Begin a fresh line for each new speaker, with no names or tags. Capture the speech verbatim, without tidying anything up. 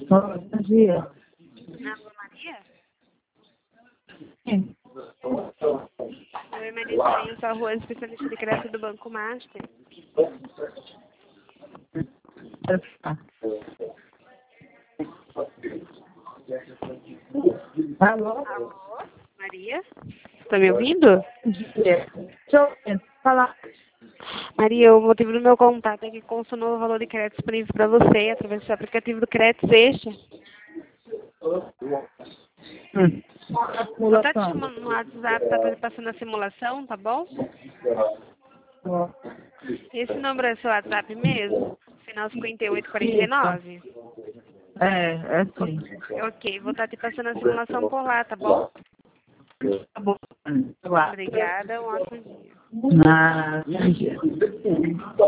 Bom dia.
Alô, Maria?
Sim.
Oi, Maria, eu sou a Juan, especialista de crédito do Banco Master.
Alô?
Alô? Maria? Está me ouvindo?
Dia. Deixa eu falar.
Maria, o motivo do meu contato é que consta o novo valor de crédito disponível para você através do seu aplicativo do Crédito Extra.
Hum.
Vou estar te chamando no WhatsApp para estar passando a simulação, tá bom? Esse número é seu WhatsApp mesmo? Final cinquenta e oito quarenta e nove?
É, é sim.
Ok, vou estar te passando a simulação por lá, tá bom?
Tá bom. Claro.
Obrigada, um ótimo dia.
Ah, bom dia.